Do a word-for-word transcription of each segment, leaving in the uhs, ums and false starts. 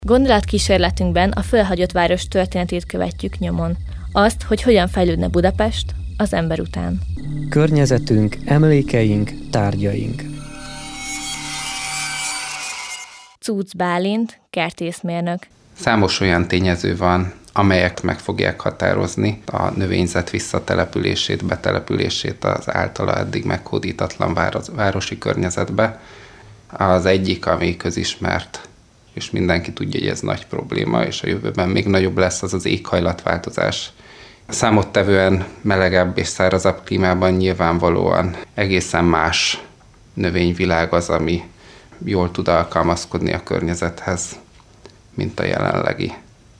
Gondolatkísérletünkben a fölhagyott város történetét követjük nyomon. Azt, hogy hogyan fejlődne Budapest az ember után. Környezetünk, emlékeink, tárgyaink. Cúc Bálint, kertészmérnök. Számos olyan tényező van, amelyek meg fogják határozni a növényzet visszatelepülését, betelepülését az általa eddig meghódítatlan városi környezetbe. Az egyik, ami közismert, és mindenki tudja, hogy ez nagy probléma, és a jövőben még nagyobb lesz, az az éghajlatváltozás. Számottevően melegebb és szárazabb klímában nyilvánvalóan egészen más növényvilág az, ami jól tud alkalmazkodni a környezethez, mint a jelenlegi.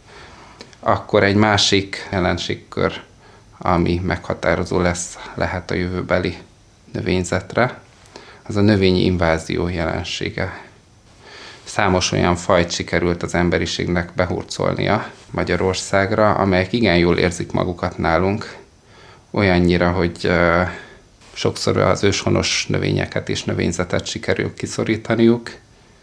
Akkor egy másik jelenségkör, ami meghatározó lesz, lehet a jövőbeli növényzetre, az a növényi invázió jelensége. Számos olyan fajt sikerült az emberiségnek behurcolnia Magyarországra, amelyek igen jól érzik magukat nálunk, olyannyira, hogy sokszor az őshonos növényeket és növényzetet sikerül kiszorítaniuk.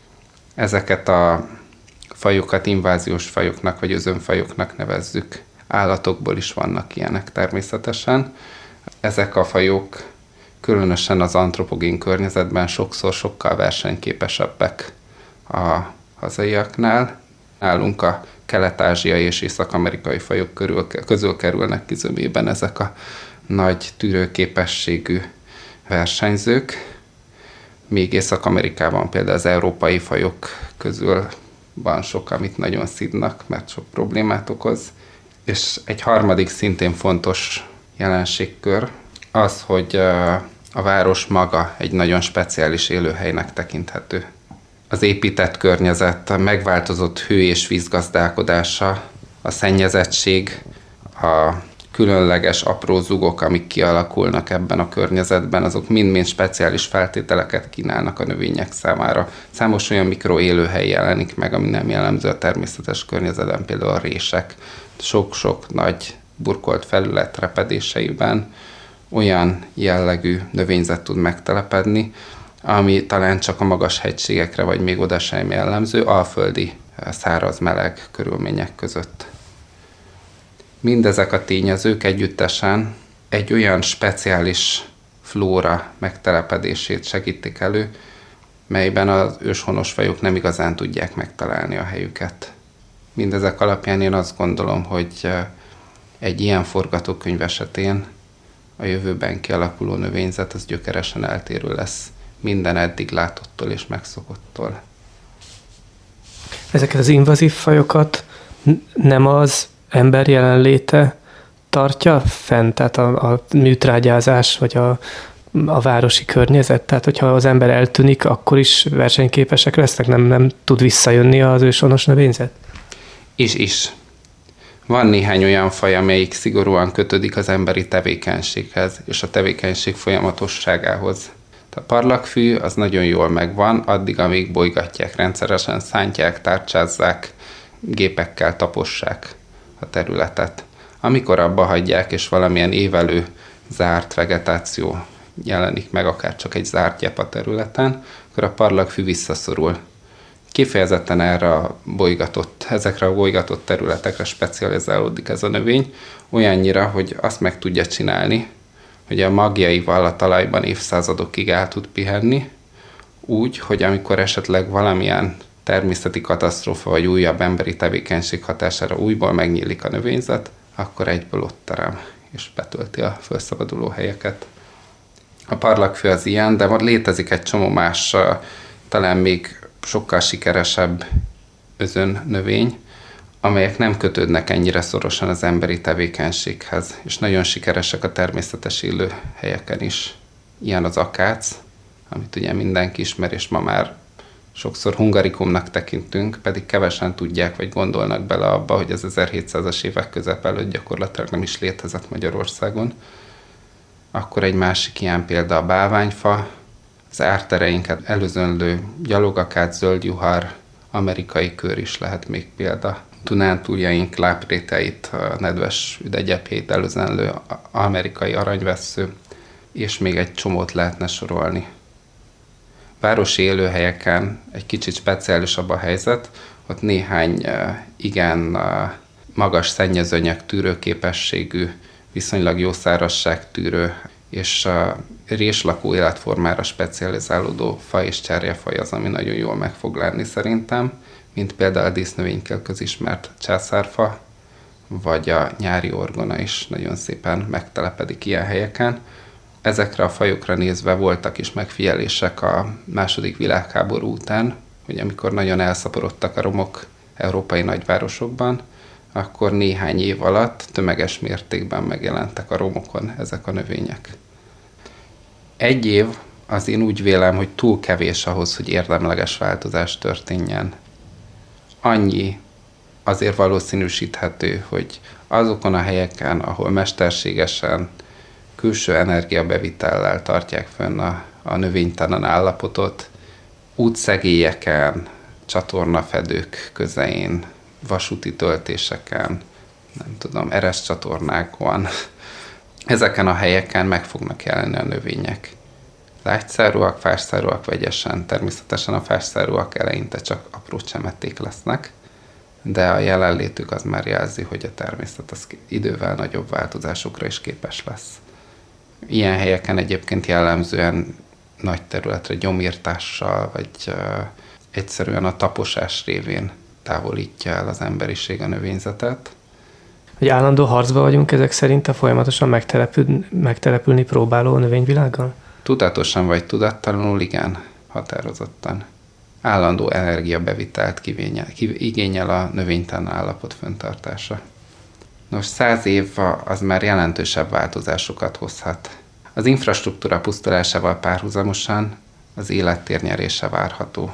Ezeket a fajokat inváziós fajoknak vagy özönfajoknak nevezzük. Állatokból is vannak ilyenek természetesen. Ezek a fajok különösen az antropogén környezetben sokszor sokkal versenyképesebbek a hazaiaknál. Nálunk a kelet-ázsiai és észak-amerikai fajok körül, közül kerülnek ki zömében ezek a nagy tűrőképességű versenyzők. Még Észak-Amerikában például az európai fajok közül van sok, amit nagyon szidnak, mert sok problémát okoz. És egy harmadik szintén fontos jelenségkör az, hogy a város maga egy nagyon speciális élőhelynek tekinthető. Az épített környezet, a megváltozott hő- és vízgazdálkodása, a szennyezettség, a különleges apró zugok, amik kialakulnak ebben a környezetben, azok mind-mind speciális feltételeket kínálnak a növények számára. Számos olyan mikroélőhely jelenik meg, ami nem jellemző a természetes környezetben, például a rések. Sok-sok nagy burkolt felület repedéseiben olyan jellegű növényzet tud megtelepedni, ami talán csak a magas hegységekre, vagy még oda sem jellemző, alföldi száraz meleg körülmények között. Mindezek a tényezők együttesen egy olyan speciális flóra megtelepedését segítik elő, melyben az őshonos fajok nem igazán tudják megtalálni a helyüket. Mindezek alapján én azt gondolom, hogy egy ilyen forgatókönyv esetén a jövőben kialakuló növényzet az gyökeresen eltérő lesz minden eddig látottól és megszokottól. Ezeket az invazív fajokat nem az ember jelenléte tartja fent, tehát a, a műtrágyázás vagy a, a városi környezet? Tehát, hogyha az ember eltűnik, akkor is versenyképesek lesznek? Nem, nem tud visszajönni az őshonos növényzet? Is, is. Van néhány olyan faj, amelyik szigorúan kötődik az emberi tevékenységhez és a tevékenység folyamatosságához. A parlagfű az nagyon jól megvan, addig, amíg bolygatják rendszeresen, szántják, tárcsázzák, gépekkel tapossák a területet. Amikor abba hagyják, és valamilyen évelő zárt vegetáció jelenik meg, akár csak egy zárt gyep a területen, akkor a parlagfű visszaszorul. Kifejezetten erre a bolygatott, ezekre a bolygatott területekre specializálódik ez a növény, olyannyira, hogy azt meg tudja csinálni, hogy a magjaival a talajban évszázadokig el tud pihenni, úgy, hogy amikor esetleg valamilyen természeti katasztrófa vagy újabb emberi tevékenység hatására újból megnyílik a növényzet, akkor egyből ott terem és betölti a felszabaduló helyeket. A parlagfű az ilyen, de létezik egy csomó más, talán még sokkal sikeresebb özön növény, amelyek nem kötődnek ennyire szorosan az emberi tevékenységhez, és nagyon sikeresek a természetes élőhelyeken is. Ilyen az akác, amit ugye mindenki ismer, és ma már sokszor hungarikumnak tekintünk, pedig kevesen tudják, vagy gondolnak bele abba, hogy az ezerhétszázas évek közep előtt gyakorlatilag nem is létezett Magyarországon. Akkor egy másik ilyen példa a bálványfa, az ártereinket előzönlő gyalogakác, zöldjuhar, amerikai kőr is lehet még példa. Dunántúljaink lápréteit, a nedves üdegyepjét előzönlő amerikai aranyvessző, és még egy csomót lehetne sorolni. Városi élőhelyeken egy kicsit speciálisabb a helyzet, ott néhány igen magas szennyezőanyag tűrőképességű, viszonylag jó szárazságtűrő és réslakó életformára specializálódó faj és cserjefaj az, ami nagyon jól meg fog lenni szerintem, mint például a dísznövényekkel közismert császárfa, vagy a nyári orgona is nagyon szépen megtelepedik ilyen helyeken. Ezekre a fajokra nézve voltak is megfigyelések a második világháború után, hogy amikor nagyon elszaporodtak a romok európai nagyvárosokban, akkor néhány év alatt tömeges mértékben megjelentek a romokon ezek a növények. Egy év az én úgy vélem, hogy túl kevés ahhoz, hogy érdemleges változás történjen. Annyi azért valószínűsíthető, hogy azokon a helyeken, ahol mesterségesen külső energiabevitellel tartják fönn a, a növénytelen állapotot, útszegélyeken, csatornafedők közein, vasúti töltéseken, nem tudom, ereszcsatornákon, ezeken a helyeken meg fognak jelenni a növények. Lágyszárúak, fásszárúak vegyesen, természetesen a fásszárúak eleinte csak apró csemeték lesznek, de a jelenlétük az már jelzi, hogy a természet az idővel nagyobb változásokra is képes lesz. Ilyen helyeken egyébként jellemzően nagy területre gyomírtással, vagy uh, egyszerűen a taposás révén távolítja el az emberiség a növényzetet. Hogy állandó harcban vagyunk ezek szerint a folyamatosan megtelepül, megtelepülni próbáló növényvilággal? Tudatosan vagy tudattalanul, igen, határozottan. Állandó energiabevitelt igényel a növénytelen állapot fenntartása. Nos, száz év az már jelentősebb változásokat hozhat. Az infrastruktúra pusztulásával párhuzamosan az élettér nyerése várható.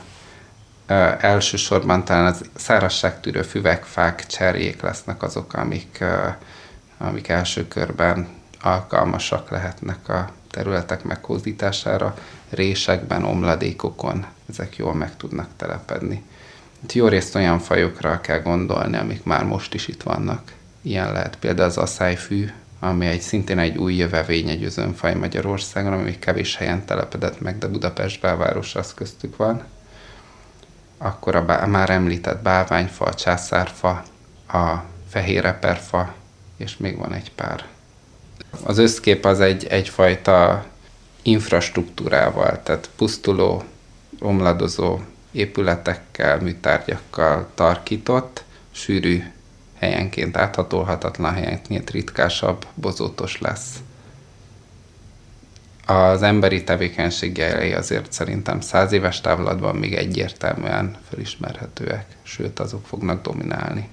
Elsősorban talán az szárazságtűrő füvek, fák, cserjék lesznek azok, amik, amik első körben alkalmasak lehetnek a területek meghódítására. Résekben, omladékokon ezek jól meg tudnak telepedni. Itt jó részt olyan fajokra kell gondolni, amik már most is itt vannak. Ilyen lehet például az aszályfű, ami egy, szintén egy új jövevény, egy özönfaj Magyarországon, ami még kevés helyen telepedett meg, de Budapest belvárosa az köztük van. Akkor a bá- már említett bálványfa, a császárfa, a fehéreperfa, és még van egy pár. Az összkép az egy, egyfajta infrastruktúrával, tehát pusztuló, omladozó épületekkel, műtárgyakkal tarkított, sűrű, helyenként áthatolhatatlan, helyenként ritkásabb, bozótos lesz. Az emberi tevékenység jelei azért szerintem száz éves távlatban még egyértelműen felismerhetőek, sőt azok fognak dominálni.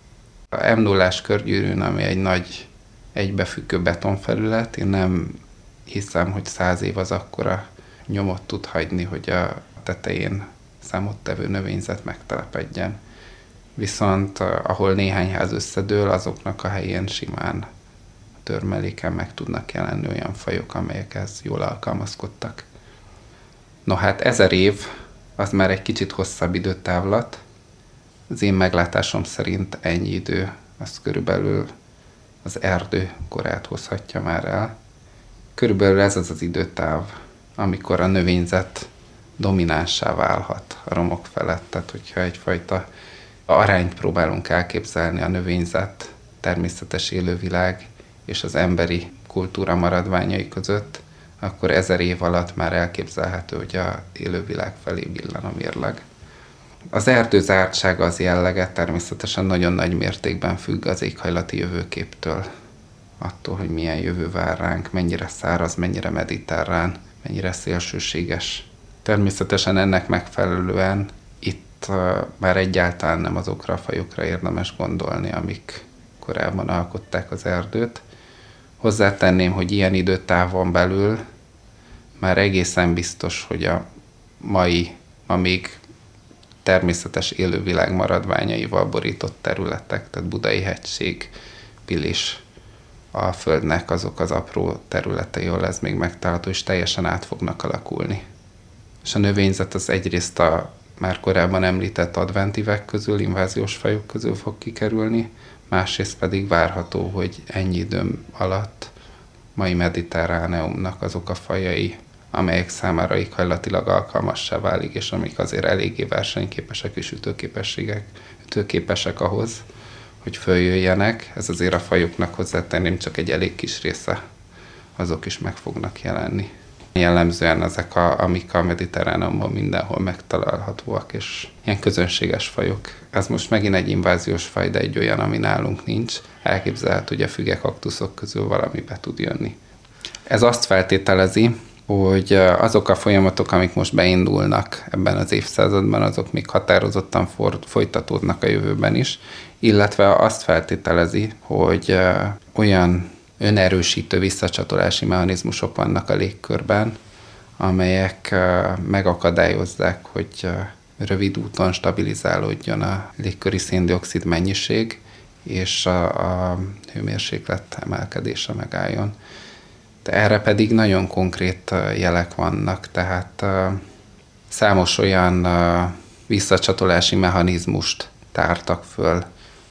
A em nullás körgyűrűn, ami egy nagy egybefüggő betonfelület, én nem hiszem, hogy száz év az akkora nyomot tud hagyni, hogy a tetején számottevő növényzet megtelepedjen. Viszont ahol néhány ház összedől, azoknak a helyén simán törmeléken meg tudnak jelenni olyan fajok, amelyekhez jól alkalmazkodtak. No hát ezer év, az már egy kicsit hosszabb időtávlat. Az én meglátásom szerint ennyi idő, az körülbelül az erdő korát hozhatja már el. Körülbelül ez az az időtáv, amikor a növényzet dominánsá válhat a romok felett. Tehát, hogyha egyfajta arányt próbálunk elképzelni a növényzet, természetes élővilág és az emberi kultúra maradványai között, akkor ezer év alatt már elképzelhető, hogy a élővilág felé billen a mérleg. Az erdő zártsága, az jellege természetesen nagyon nagy mértékben függ az éghajlati jövőképtől. Attól, hogy milyen jövő vár ránk, mennyire száraz, mennyire mediterrán, mennyire szélsőséges. Természetesen ennek megfelelően itt uh, már egyáltalán nem azokra a fajokra érdemes gondolni, amik korábban alkották az erdőt. Hozzátenném, hogy ilyen időtávon belül már egészen biztos, hogy a mai, ma még természetes élővilág maradványaival borított területek, tehát Budai hegység, Pilis, a Földnek azok az apró területei, ahol ez még megtalálható, és teljesen át fognak alakulni. És a növényzet az egyrészt a már korábban említett adventívek közül, inváziós fajok közül fog kikerülni, másrészt pedig várható, hogy ennyi időm alatt mai mediterráneumnak azok a fajai amelyek számára éghajlatilag alkalmassá válik, és amik azért eléggé versenyképesek és ütőképességek, ütőképesek ahhoz, hogy följöjjenek. Ez azért a fajoknak hozzátenném csak egy elég kis része, azok is meg fognak jelenni. Jellemzően ezek, a, amik a Mediterránumban mindenhol megtalálhatóak, és ilyen közönséges fajok. Ez most megint egy inváziós faj, de egy olyan, ami nálunk nincs. Elképzelhető, hogy a fügekaktuszok közül valami be tud jönni. Ez azt feltételezi, hogy azok a folyamatok, amik most beindulnak ebben az évszázadban, azok még határozottan for- folytatódnak a jövőben is, illetve azt feltételezi, hogy olyan önerősítő visszacsatolási mechanizmusok vannak a légkörben, amelyek megakadályozzák, hogy rövid úton stabilizálódjon a légköri szén-dioxid mennyiség, és a, a hőmérséklet emelkedése megálljon. De erre pedig nagyon konkrét jelek vannak, tehát számos olyan visszacsatolási mechanizmust tártak föl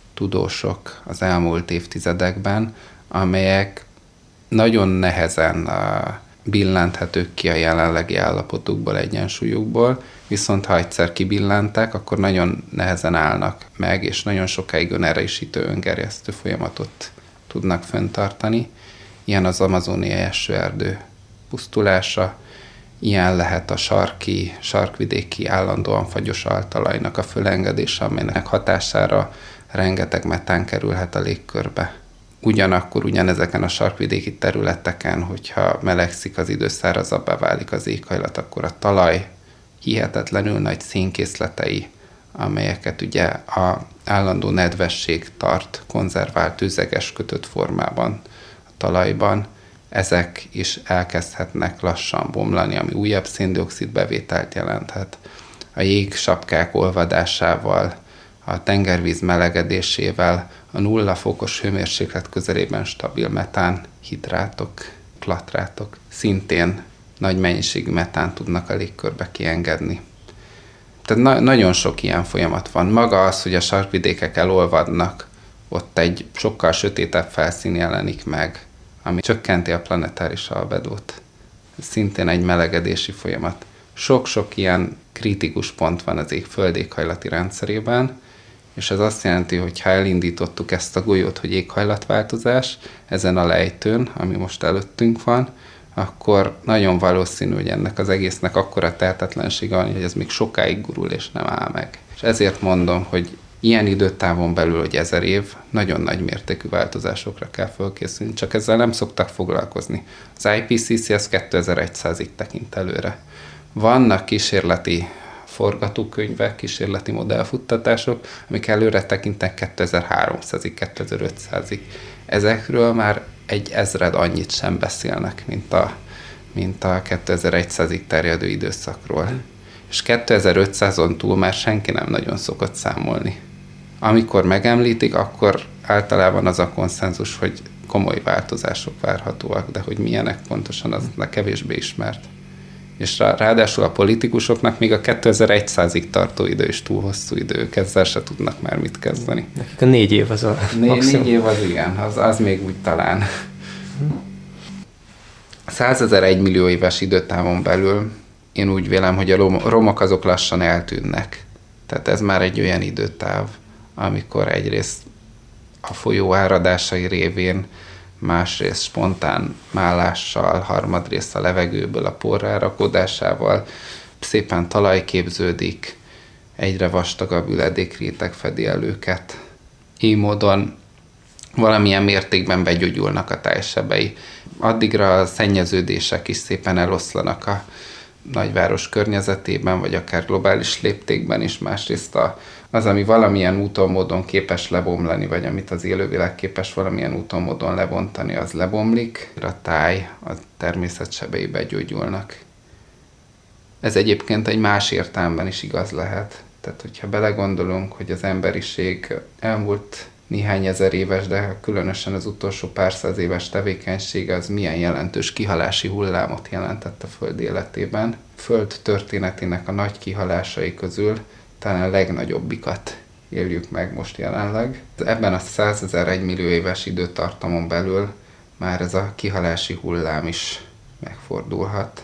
tudósok az elmúlt évtizedekben, amelyek nagyon nehezen billenthetők ki a jelenlegi állapotukból, egyensúlyukból, viszont ha egyszer kibillentek, akkor nagyon nehezen állnak meg, és nagyon sokáig önerősítő, öngerjesztő folyamatot tudnak fenntartani. Ilyen az amazóniai esőerdő pusztulása, ilyen lehet a sarki, sarkvidéki állandóan fagyos altalajnak a fölengedése, amelynek hatására rengeteg metán kerülhet a légkörbe. Ugyanakkor ugyanezeken a sarkvidéki területeken, hogyha melegszik az idő, szárazabbá válik az éghajlat, akkor a talaj hihetetlenül nagy szénkészletei, amelyeket ugye a állandó nedvesség tart konzervált üzeges kötött formában a talajban, ezek is elkezdhetnek lassan bomlani, ami újabb szén-dioxid bevételt jelenthet. A jégsapkák olvadásával, a tengervíz melegedésével, a nulla fokos hőmérséklet közelében stabil metán, hidrátok, klatrátok szintén nagy mennyiségű metán tudnak a légkörbe kiengedni. Tehát na- nagyon sok ilyen folyamat van. Maga az, hogy a sarkvidékek elolvadnak, ott egy sokkal sötétebb felszín jelenik meg, ami csökkenti a planetáris albedót. Ez szintén egy melegedési folyamat. Sok-sok ilyen kritikus pont van az ég földéghajlati rendszerében, és ez azt jelenti, hogy ha elindítottuk ezt a golyót, hogy éghajlatváltozás ezen a lejtőn, ami most előttünk van, akkor nagyon valószínű, hogy ennek az egésznek akkora tehetetlensége van, hogy ez még sokáig gurul és nem áll meg. És ezért mondom, hogy ilyen időtávon belül, hogy ezer év, nagyon nagy mértékű változásokra kell fölkészülni, csak ezzel nem szoktak foglalkozni. Az I P C C ez kétezer-százig tekint előre. Vannak kísérleti forgatókönyvek, kísérleti modellfuttatások, amik előre tekintek kétezer-háromszázig, kétezer-ötszázig. Ezekről már egy ezred annyit sem beszélnek, mint a, mint a kétezer-százig terjedő időszakról. És kétezer-ötszázon túl már senki nem nagyon szokott számolni. Amikor megemlítik, akkor általában az a konszenzus, hogy komoly változások várhatóak, de hogy milyenek pontosan, az kevésbé ismert. És ráadásul a politikusoknak még a kétezer-százig tartó idő is túl hosszú idő, ők ezzel se tudnak már mit kezdeni. Nekik a négy év az a Né- maximum. Négy év az igen, az, az még úgy talán. százezer egymillió éves időtávon belül én úgy vélem, hogy a romok azok lassan eltűnnek. Tehát ez már egy olyan időtáv, amikor egyrészt a folyó áradásai révén, másrészt spontán málással, harmadrészt a levegőből a porrárakodásával szépen talaj képződik, egyre vastagabb üledékréteg fedi el őket. Így módon valamilyen mértékben begyógyulnak a tájsebei. Addigra a szennyeződések is szépen eloszlanak a nagyváros környezetében, vagy akár globális léptékben is, másrészt a, az, ami valamilyen úton, módon képes lebomlani, vagy amit az élővilág képes valamilyen úton, módon lebontani, az lebomlik, a táj, a természet sebei begyógyulnak. Ez egyébként egy más értelemben is igaz lehet. Tehát, hogyha belegondolunk, hogy az emberiség elmúlt néhány ezer éves, de különösen az utolsó pár száz éves tevékenysége az milyen jelentős kihalási hullámot jelentett a Föld életében. Föld történetének a nagy kihalásai közül talán a legnagyobbikat éljük meg most jelenleg. Ebben a százezer egymillió éves időtartamon belül már ez a kihalási hullám is megfordulhat.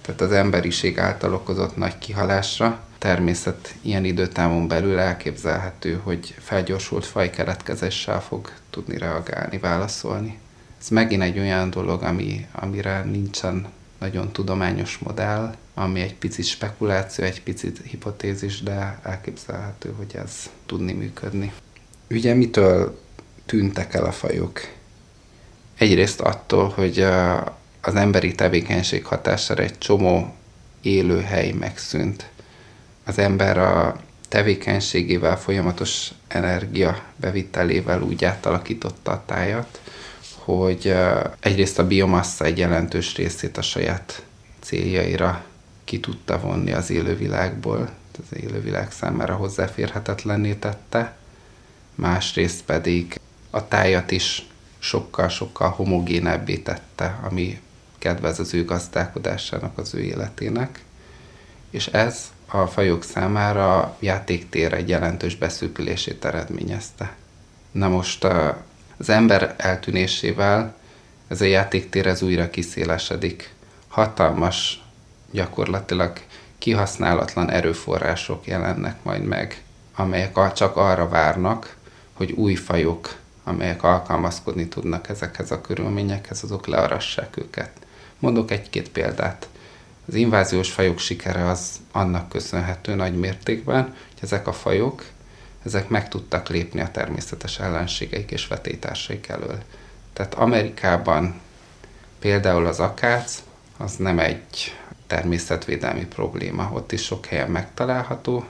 tehát az emberiség által okozott nagy kihalásra. Természet ilyen időtávon belül elképzelhető, hogy felgyorsult fajkeletkezéssel fog tudni reagálni, válaszolni. Ez megint egy olyan dolog, ami, amire nincsen nagyon tudományos modell, ami egy picit spekuláció, egy picit hipotézis, de elképzelhető, hogy ez tudni működni. Ugye mitől tűntek el a fajok? Egyrészt attól, hogy az emberi tevékenység hatására egy csomó élőhely megszűnt. Az ember a tevékenységével, folyamatos energia bevitelével úgy átalakította a tájat, hogy egyrészt a biomassa egy jelentős részét a saját céljaira ki tudta vonni az élővilágból, az élővilág számára hozzáférhetetlenné tette, másrészt pedig a tájat is sokkal-sokkal homogénebbé tette, ami kedvez az ő gazdálkodásának, az ő életének, és ez a fajok számára a játéktér egy jelentős beszűkülését eredményezte. Na most az ember eltűnésével ez a játéktér ez újra kiszélesedik. Hatalmas, gyakorlatilag kihasználatlan erőforrások jelennek majd meg, amelyek csak arra várnak, hogy új fajok, amelyek alkalmazkodni tudnak ezekhez a körülményekhez, azok learassák őket. Mondok egy-két példát. Az inváziós fajok sikere az annak köszönhető nagy mértékben, hogy ezek a fajok, ezek meg tudtak lépni a természetes ellenségeik és vetélytársaik elől. Tehát Amerikában például az akác, az nem egy természetvédelmi probléma, ott is sok helyen megtalálható,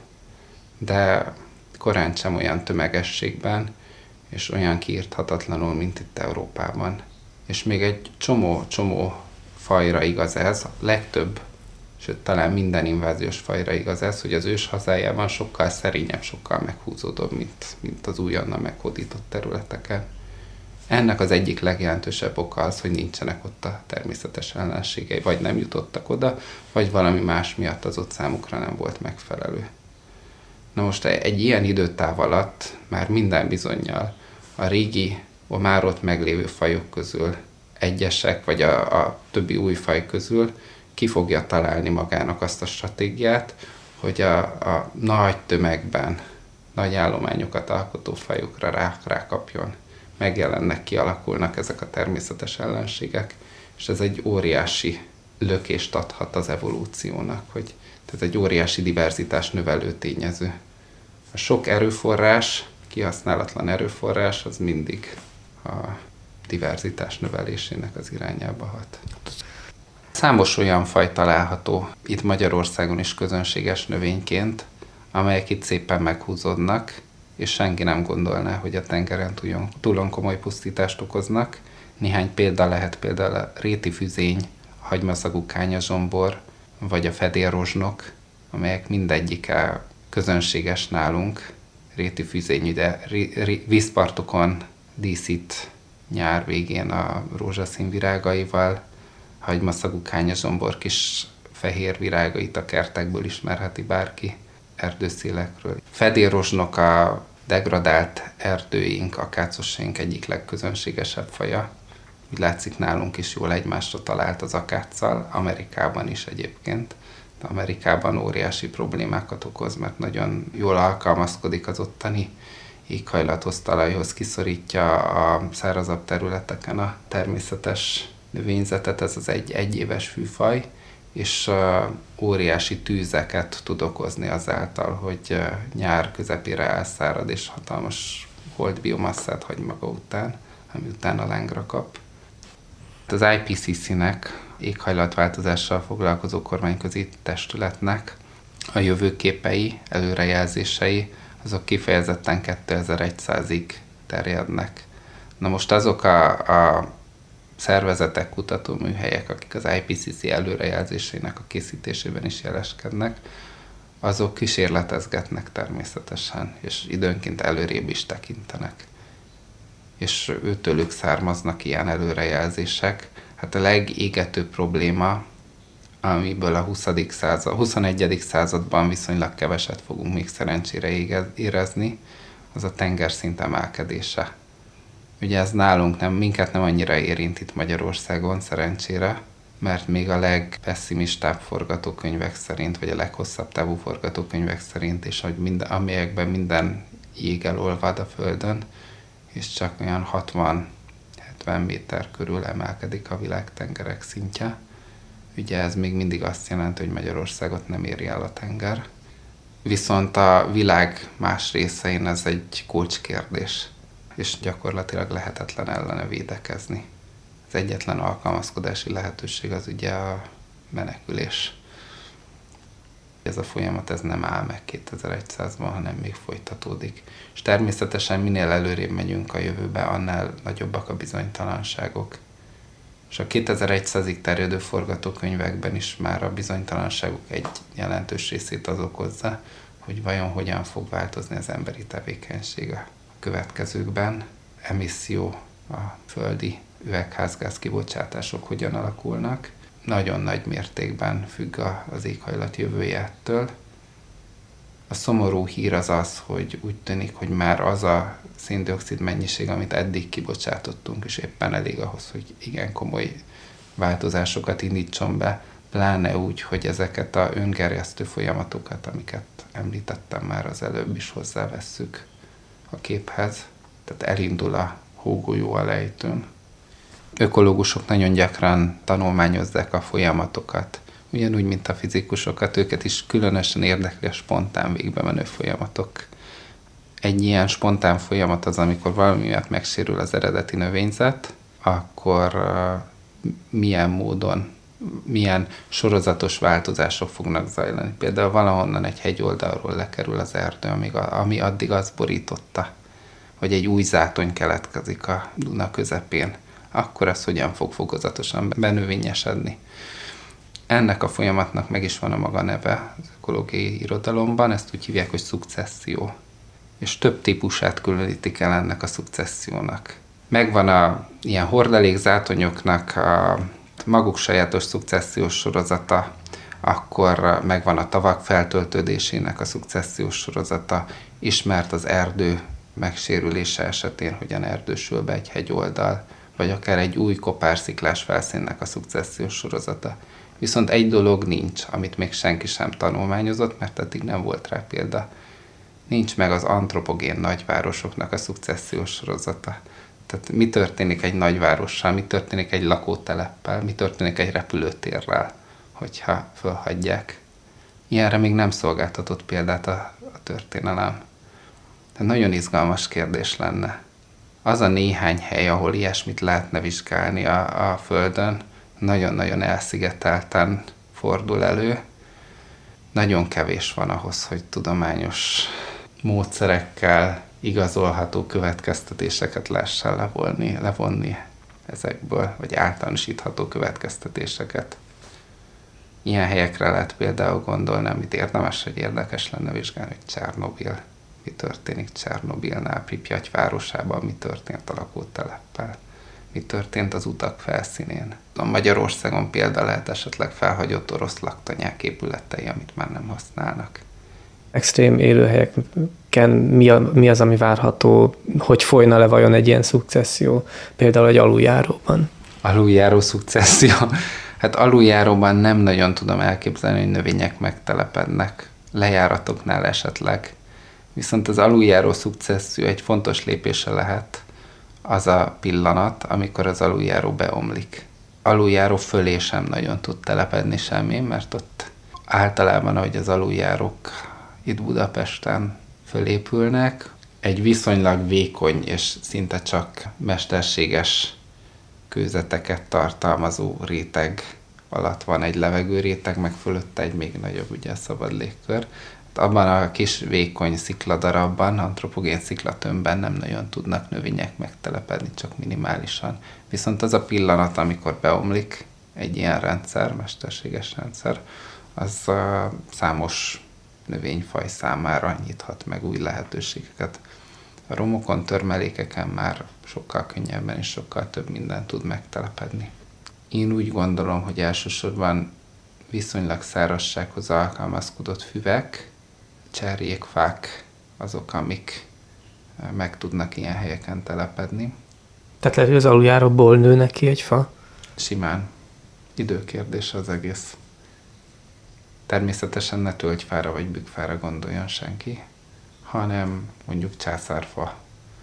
de korán sem olyan tömegességben, és olyan kiirthatatlanul, mint itt Európában. És még egy csomó-csomó fajra igaz ez, a legtöbb, sőt talán minden inváziós fajra igaz ez, hogy az ős hazájában sokkal szerényebb, sokkal meghúzódóbb, mint, mint az újonnan meghódított területeken. Ennek az egyik legjelentősebb oka az, hogy nincsenek ott a természetes ellenségei, vagy nem jutottak oda, vagy valami más miatt az ott számukra nem volt megfelelő. Na most egy ilyen időtáv alatt már minden bizonnyal a régi, a már ott meglévő fajok közül egyesek, vagy a, a többi új faj közül ki fogja találni magának azt a stratégiát, hogy a, a nagy tömegben, nagy állományokat alkotó fajokra rá, rákapjon. Megjelennek, kialakulnak ezek a természetes ellenségek, és ez egy óriási lökést adhat az evolúciónak, hogy tehát egy óriási diverzitás növelő tényező. A sok erőforrás, kihasználatlan erőforrás, az mindig a diverzitás növelésének az irányába hat. Számos olyan faj található itt Magyarországon is közönséges növényként, amelyek itt szépen meghúzódnak, és senki nem gondolná, hogy a tengeren túlon komoly pusztítást okoznak. Néhány példa lehet például a rétifüzény, a hagymaszagú kányazsombor, vagy a fedélrozsnok, amelyek mindegyike közönséges nálunk. Rétifüzény ide vízpartokon díszít nyár végén a rózsaszín virágaival, hagymaszagú kányazsombor kis fehér virágait a kertekből ismerheti bárki erdőszélekről. Fedélrozsnok a degradált erdőink, akácosaink egyik legközönségesebb faja. Úgy látszik, nálunk is jól egymásra talált az akáccal, Amerikában is egyébként. De Amerikában óriási problémákat okoz, mert nagyon jól alkalmazkodik az ottani éghajlathoz, talajhoz, kiszorítja a szárazabb területeken a természetes növényzetet, ez az egy egyéves fűfaj, és óriási tűzeket tud okozni azáltal, hogy nyár közepére elszárad, és hatalmas holdbiomasszát hagy maga után, ami utána lángra kap. Az I P C C-nek, éghajlatváltozással foglalkozó kormányközi testületnek a jövőképei, előrejelzései, azok kifejezetten kétezer-százig terjednek. Na most azok a, a szervezetek, kutatóműhelyek, akik az I P C C előrejelzéseinek a készítésében is jeleskednek, azok kísérletezgetnek természetesen, és időnként előrébb is tekintenek. És őtőlük származnak ilyen előrejelzések. Hát a legégetőbb probléma, amiből a huszadik század, huszonegyedik században viszonylag keveset fogunk még szerencsére érezni, az a tengerszint emelkedése. Ugye ez nálunk nem, minket nem annyira érint itt Magyarországon szerencsére, mert még a legpesszimistább forgatókönyvek szerint, vagy a leghosszabb távú forgatókönyvek szerint, és hogy minden, amelyekben minden jég elolvad a Földön, és csak olyan hatvan-hetven méter körül emelkedik a világtengerek szintje. Ugye ez még mindig azt jelenti, hogy Magyarországot nem éri el a tenger. Viszont a világ más részein ez egy kulcskérdés, és gyakorlatilag lehetetlen ellene védekezni. Az egyetlen alkalmazkodási lehetőség az ugye a menekülés. Ez a folyamat ez nem áll meg kétezer-százban, hanem még folytatódik. És természetesen minél előrébb megyünk a jövőbe, annál nagyobbak a bizonytalanságok. És a kétezer-százig terjedő forgatókönyvekben is már a bizonytalanságok egy jelentős részét az okozza, hogy vajon hogyan fog változni az emberi tevékenység a következőkben, emisszió, a földi üvegházgáz kibocsátások hogyan alakulnak. Nagyon nagy mértékben függ az éghajlat jövője ettől. A szomorú hír az az, hogy úgy tűnik, hogy már az a szén-dioxid mennyiség, amit eddig kibocsátottunk, és éppen elég ahhoz, hogy igen komoly változásokat indítson be, pláne úgy, hogy ezeket a öngerjesztő folyamatokat, amiket említettem már az előbb is, hozzávesszük a képhez. Tehát elindul a hógolyó a lejtőn. Ökológusok nagyon gyakran tanulmányozzák a folyamatokat, ugyanúgy, mint a fizikusokat, őket is különösen érdekli a spontán végbe menő folyamatok. Egy ilyen spontán folyamat az, amikor valami miatt megsérül az eredeti növényzet, akkor uh, milyen módon, milyen sorozatos változások fognak zajlani. Például valahonnan egy hegyoldalról lekerül az erdő, amíg a, ami addig azt borította, hogy egy új zátony keletkezik a Duna közepén, akkor az hogyan fog fokozatosan benövényesedni. Ennek a folyamatnak meg is van a maga neve az ökológiai irodalomban, ezt úgy hívják, hogy szukcesszió. És több típusát különítik el ennek a szukcessziónak. Megvan a ilyen hordalékzátonyoknak a maguk sajátos szukcessziós sorozata, akkor megvan a tavak feltöltődésének a szukcessziós sorozata, ismert az erdő megsérülése esetén, hogyan erdősül be egy hegyoldal, vagy akár egy új kopársziklás felszínnek a szukcessziós sorozata. Viszont egy dolog nincs, amit még senki sem tanulmányozott, mert eddig nem volt rá példa. Nincs meg az antropogén nagyvárosoknak a szukcessziós sorozata. Tehát mi történik egy nagyvárossal, mi történik egy lakóteleppel, mi történik egy repülőtérrel, hogyha fölhagyják. Ilyenre még nem szolgáltatott példát a, a történelem. Tehát nagyon izgalmas kérdés lenne. Az a néhány hely, ahol ilyesmit lehetne vizsgálni a, a Földön, nagyon-nagyon elszigetelten fordul elő. Nagyon kevés van ahhoz, hogy tudományos módszerekkel igazolható következtetéseket lehessen levonni, levonni ezekből, vagy általánosítható következtetéseket. Ilyen helyekre lehet például gondolni, amit érdemes, hogy érdekes lenne vizsgálni, hogy Csernobil. Mi történik Csernobilnál, Pripyat városában, mi történt a lakóteleppel, mi történt az utak felszínén. A Magyarországon például lehet esetleg felhagyott orosz laktanyák épületei, amit már nem használnak. Extrém élőhelyeken mi, a, mi az, ami várható, hogy folyna le vajon egy ilyen szukcesszió, például egy aluljáróban? Aluljáró szukcesszió? Hát aluljáróban nem nagyon tudom elképzelni, hogy növények megtelepednek, lejáratoknál esetleg. Viszont az aluljáró szukcesszió egy fontos lépése lehet az a pillanat, amikor az aluljáró beomlik. Aluljáró fölé sem nagyon tud telepedni semmi, mert ott általában, ahogy az aluljárók itt Budapesten fölépülnek, egy viszonylag vékony és szinte csak mesterséges kőzeteket tartalmazó réteg alatt van egy levegőréteg, meg fölötte egy még nagyobb, ugye, szabad légkör. Abban a kis vékony szikladarabban, antropogén sziklatömbben nem nagyon tudnak növények megtelepedni, csak minimálisan. Viszont az a pillanat, amikor beomlik egy ilyen rendszer, mesterséges rendszer, az a számos növényfaj számára nyithat meg új lehetőségeket. A romokon, törmelékeken már sokkal könnyebben és sokkal több minden tud megtelepedni. Én úgy gondolom, hogy elsősorban viszonylag szárazsághoz alkalmazkodott füvek, cserjékfák azok, amik meg tudnak ilyen helyeken telepedni. Tehát lehet, hogy az aluljáróból nő neki egy fa? Simán. Időkérdése az egész. Természetesen ne tölgyfára vagy bükkfára gondoljon senki, hanem mondjuk császárfa,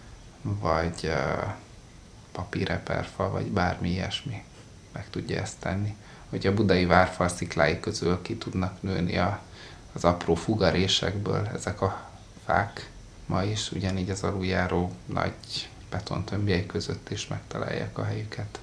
vagy uh, papíreperfa, vagy bármi ilyesmi meg tudja ezt tenni. Hogy a budai várfal sziklái közül ki tudnak nőni a, az apró fugarésekből ezek a fák, ma is ugyanígy az aluljáró nagy betontömbjei között is megtalálják a helyüket.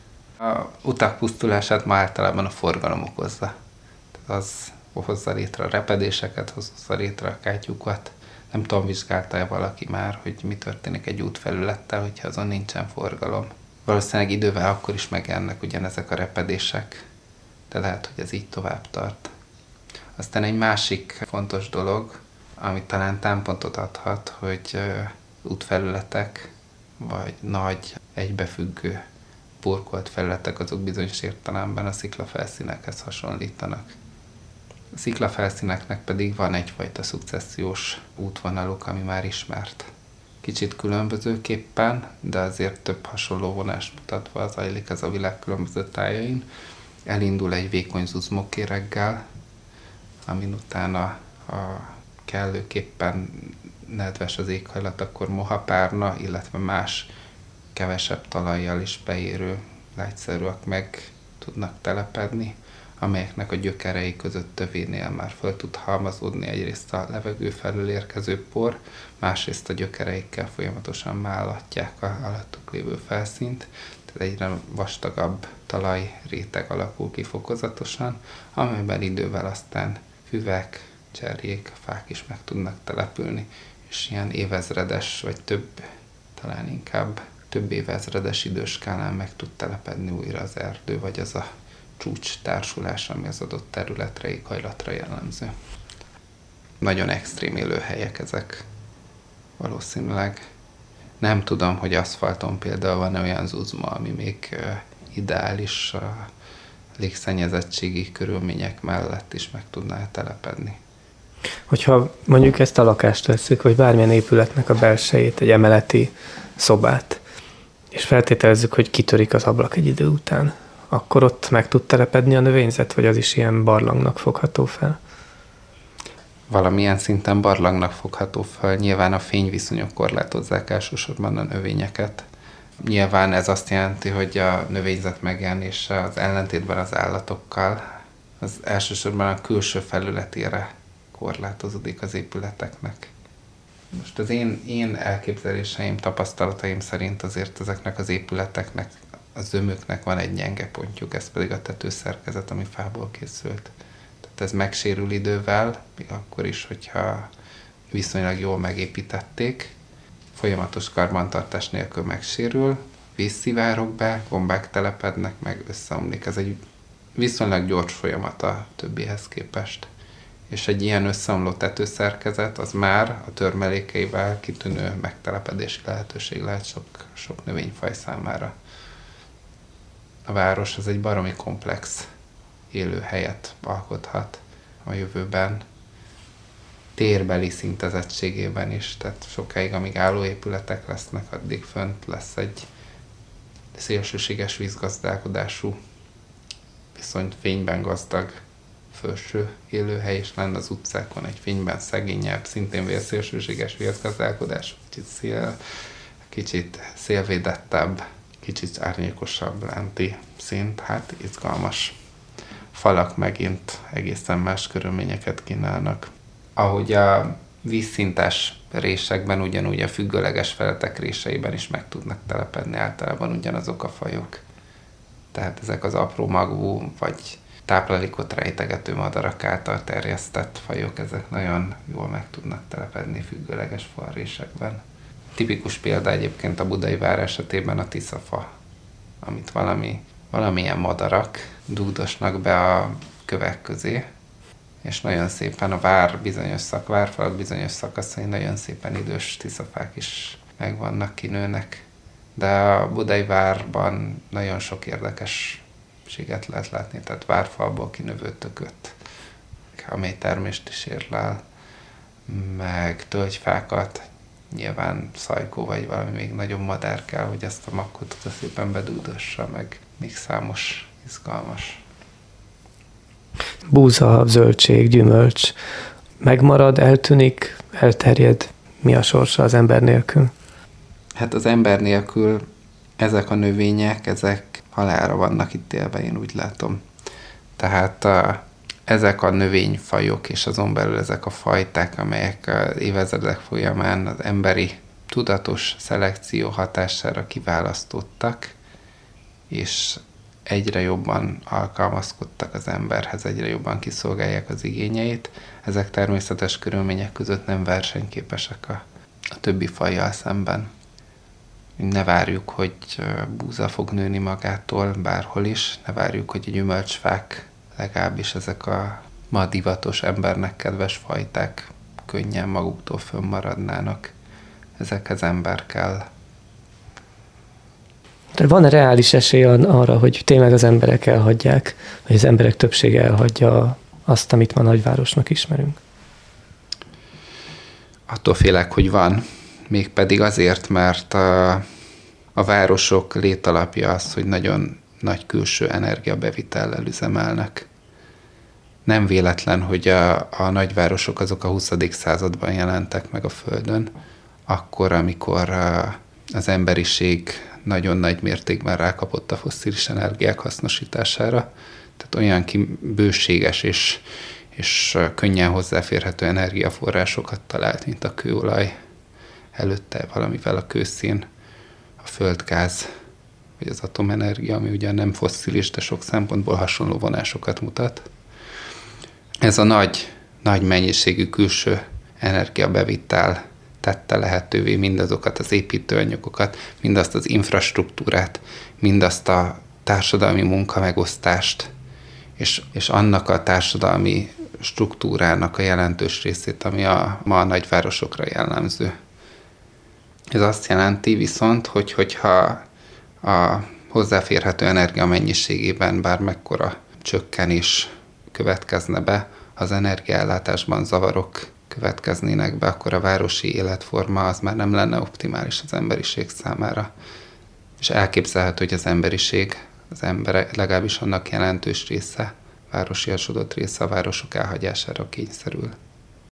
A utak pusztulását ma általában a forgalom okozza. Tehát az hozza létre a repedéseket, hozza létre a kátyukat. Nem tudom, vizsgálta-e valaki már, hogy mi történik egy útfelülettel, hogyha azon nincsen forgalom. Valószínűleg idővel akkor is megjelennek ugyanezek a repedések, de lehet, hogy ez így tovább tart. Aztán egy másik fontos dolog, ami talán támpontot adhat, hogy útfelületek, vagy nagy, egybefüggő, burkolt felületek, azok bizonyos értelemben a sziklafelszínekhez hasonlítanak. A sziklafelszíneknek pedig van egyfajta szukcessziós útvonaluk, ami már ismert. Kicsit különbözőképpen, de azért több hasonló vonást mutatva zajlik ez a világ különböző tájain. Elindul egy vékony zuzmókéreggel, amin utána a kellőképpen nedves az éghajlat, akkor mohapárna, illetve más kevesebb talajjal is beérő lágyszerűek meg tudnak telepedni, amelyeknek a gyökerei között tövénél már föl tud halmazódni egyrészt a levegő felől érkező por, másrészt a gyökereikkel folyamatosan mállatják a alattuk lévő felszínt, tehát egyre vastagabb talajréteg alakul ki fokozatosan, amelyben idővel aztán füvek, cserjék, fák is meg tudnak települni, és ilyen évezredes, vagy több, talán inkább több évezredes időskálán meg tud telepedni újra az erdő, vagy az a csúcs társulás, ami az adott területre, éghajlatra jellemző. Nagyon extrém élőhelyek ezek valószínűleg. Nem tudom, hogy aszfalton például van olyan zuzma, ami még ideális a légszennyezettségi körülmények mellett is meg tudná telepedni. Hogyha mondjuk ezt a lakást vesszük, vagy bármilyen épületnek a belsejét, egy emeleti szobát, és feltételezzük, hogy kitörik az ablak egy idő után, akkor ott meg tud telepedni a növényzet, vagy az is ilyen barlangnak fogható fel? Valamilyen szinten barlangnak fogható fel. Nyilván a fényviszonyok korlátozzák elsősorban a növényeket. Nyilván ez azt jelenti, hogy a növényzet megjelenése az ellentétben az állatokkal az elsősorban a külső felületére korlátozódik az épületeknek. Most az én, én elképzeléseim, tapasztalataim szerint azért ezeknek az épületeknek, a zömöknek van egy gyenge pontjuk, ez pedig a tetőszerkezet, ami fából készült. Tehát ez megsérül idővel, még akkor is, hogyha viszonylag jól megépítették, folyamatos karbantartás nélkül megsérül, víz szivárog be, gombák telepednek, meg összeomlik. Ez egy viszonylag gyors folyamat a többihez képest. És egy ilyen összeomló tetőszerkezet, az már a törmelékeivel kitűnő megtelepedési lehetőség lehet sok, sok növényfaj számára. A város az egy baromi komplex élőhelyet alkothat a jövőben, térbeli szintezettségében is, tehát sokáig, amíg állóépületek lesznek, addig fönt lesz egy szélsőséges vízgazdálkodású, viszont fényben gazdag felső élőhely, és lenne az utcákon egy fényben szegényebb, szintén vérszélsőséges vízgazdálkodású, kicsit, szél, kicsit szélvédettebb, kicsit árnyékosabb lenti szint, hát izgalmas. Falak megint egészen más körülményeket kínálnak. Ahogy a vízszintes résekben, ugyanúgy a függőleges feletek réseiben is meg tudnak telepedni általában ugyanazok a fajok. Tehát ezek az apró magvú, vagy táplálékot rejtegető madarak által terjesztett fajok, ezek nagyon jól meg tudnak telepedni függőleges falrésekben. Tipikus példa egyébként a budai vár esetében a tiszafa, amit valami, valamilyen madarak dugdosnak be a kövek közé, és nagyon szépen a vár bizonyos szak, várfalak bizonyos szakaszai nagyon szépen idős tiszafák is megvannak, kinőnek. De a budai várban nagyon sok érdekességet lehet látni, tehát várfalból kinövő tököt, amely termést is érlel, meg tölgyfákat, nyilván szajkó vagy valami még nagyobb madár kell, hogy ezt a makkot szépen bedúdossa, meg még számos izgalmas. Búza, zöldség, gyümölcs megmarad, eltűnik, elterjed. Mi a sorsa az ember nélkül? Hát az ember nélkül ezek a növények, ezek halálra vannak ítélve, én úgy látom. Tehát a, ezek a növényfajok, és azon belül ezek a fajták, amelyek az évezredek folyamán az emberi tudatos szelekció hatására kiválasztottak, és egyre jobban alkalmazkodtak az emberhez, egyre jobban kiszolgálják az igényeit. Ezek természetes körülmények között nem versenyképesek a, a többi fajjal szemben. Ne várjuk, hogy búza fog nőni magától bárhol is, ne várjuk, hogy a gyümölcsfák, legalábbis ezek a ma divatos embernek kedves fajták könnyen maguktól fönnmaradnának. Ezekhez ember kell. Van-e reális esély arra, hogy tényleg az emberek elhagyják, vagy az emberek többsége elhagyja azt, amit ma nagyvárosnak ismerünk? Attól félek, hogy van. Mégpedig azért, mert a, a városok létalapja az, hogy nagyon nagy külső energiabevitellel üzemelnek. Nem véletlen, hogy a, a nagyvárosok azok a huszadik században jelentek meg a Földön, akkor, amikor a, az emberiség nagyon nagy mértékben rákapott a fosszilis energiák hasznosítására. Tehát olyan bőséges és, és könnyen hozzáférhető energiaforrásokat talált, mint a kőolaj, előtte valamivel a kőszén, a földgáz, vagy az atomenergia, ami ugyan nem fosszilis, de sok szempontból hasonló vonásokat mutat. Ez a nagy, nagy mennyiségű külső energiabevitel tette lehetővé mindazokat az építőanyagokat, mindazt az infrastruktúrát, mindazt a társadalmi munkamegosztást, és, és annak a társadalmi struktúrának a jelentős részét, ami a, ma a nagyvárosokra jellemző. Ez azt jelenti viszont, hogy hogyha a hozzáférhető energia mennyiségében bármekkora csökkenés következne be, az energiaellátásban zavarok következnének be, akkor a városi életforma az már nem lenne optimális az emberiség számára. És elképzelhető, hogy az emberiség, az emberek, legalábbis annak jelentős része, városiasodott része a városok elhagyására kényszerül.